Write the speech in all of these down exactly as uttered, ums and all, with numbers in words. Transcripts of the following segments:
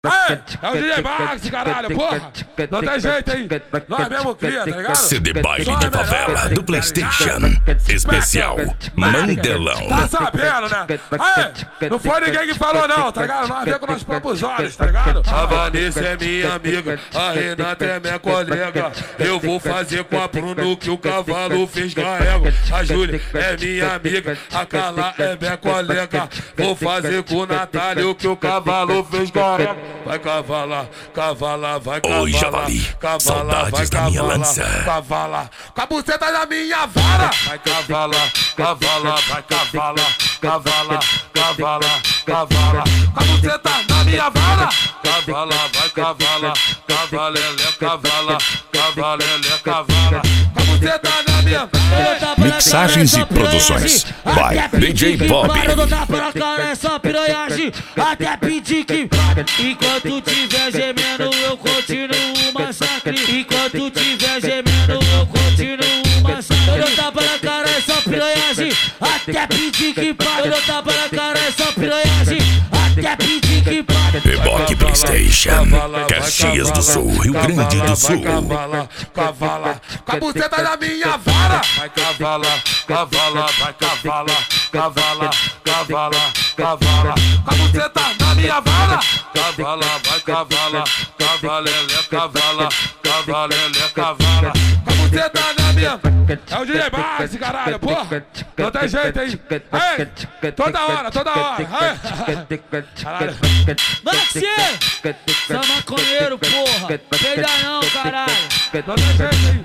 Aê, é o D J Max, caralho, porra! Não tem jeito, hein? Nós mesmo cria, tá ligado? C D Baile de Favela do PlayStation. Especial Mandelão. Tá sabendo, né? Aê, não foi ninguém que falou não, tá ligado? Nós vemos com nossos próprios olhos, tá ligado? A Vanessa é minha amiga, a Renata é minha colega. Eu vou fazer com a Bruno que o cavalo fez carrego. A Júlia é minha amiga, a Carla é minha colega. Vou fazer com o Natália o que o cavalo fez carrego. Vai cavalar, cavalar, vai cavalar. Oi, Javali, cavalar, saudades vai da minha cavalar, lança. Cavalar, com a buceta da minha vara. Vai cavalar, cavalar, vai cavalar. Cavalar, cavalar, cavalar. Com a buceta da minha vara. Cavalar, vai cavalar. Cavalele, cavala. Cavalele, cavala. Com a buceta da minha vara. Mixagens e produções by D J Bob. Pra cara é só piranhagem, até pedir que pare. Enquanto tiver gemendo eu continuo o massacre. Enquanto tiver gemendo eu continuo o massacre. Eu tapa na cara é só piranhagem, até pedir que pare. Eu tapa na cara é só piranhagem, até pedir que pare. Reboque PlayStation, Caxias do Sul, Rio Grande do Sul. Cavala, cavala, com a buceta da minha vara. Vai cavala, cavala, vai cavala. Cavala, cavala, cavala, com a buceta da minha vara. Cavala, vai cavala. Cavalele, cavala. Cavalele, cavala, com a buceta da minha vara. É o D J Max, caralho, porra! Não tem jeito, hein? Aê, toda hora, toda hora! Aê. Caralho! Maxi! Você é maconheiro, porra! Peida não, caralho! Não tem jeito, hein?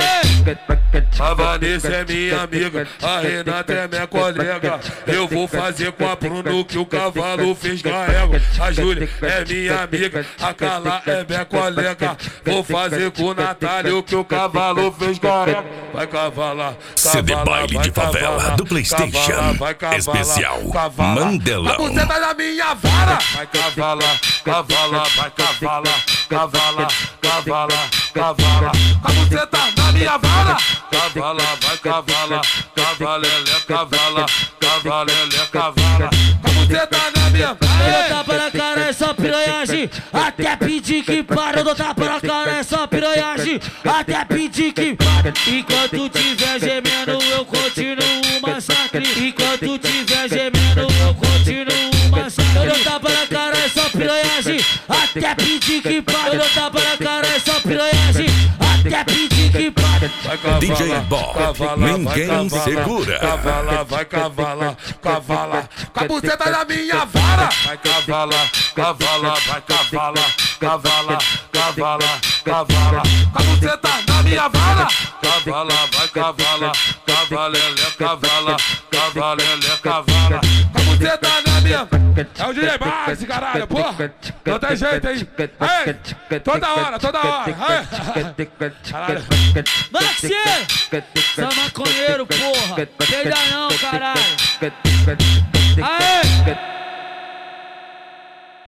Aê! A Vanessa é minha amiga, a Renata é minha colega. Eu vou fazer com a Bruno que o cavalo fez carrego. A Júlia é minha amiga, a Carla é minha colega. Vou fazer com o Natália o que o cavalo fez carrego. Vai cavalar, C D cavalar, Baile vai de Favela cavalar, do PlayStation. cavalar, vai cavalar, Especial cavalar. Mandelão. A buceta da minha vara. Vai cavalar, cavalar, vai cavalar. Cavalar, cavalar, cavalar. Com a buceta da minha vara. Cavalar, vai cavalar. Cavalele, cavala. Cavalele, cavala. Com a buceta da minha vara. Eu tapa na cara é só piranhagem, até pedir que pare. Eu dou tapa na cara é só piranhagem, até pedir que pare. Enquanto tiver gemendo eu continuo o massacre. Enquanto tiver gemendo eu continuo o massacre. Eu dou tapa na cara é só piranhagem, até pedir que pare. Eu dou tapa na cara é só piranhagem, até pedir que pare. D J Bob, ninguém segura. Cavala, vai cavala, cavala. Com a buceta da minha vara. Vai cavala, cavala, vai cavala. Cavala, cavala, cavala. Com a buceta da minha vara. Cavala, vai cavala. Cavalele, cavala. Cavalele, cavala. Com a buceta da minha vara. É o D J Max, caralho, porra! Não tem jeito, hein? Aê, toda hora, toda hora! Aê. Caralho! Maxi! Você é maconheiro, porra! Peida não, caralho! Aê!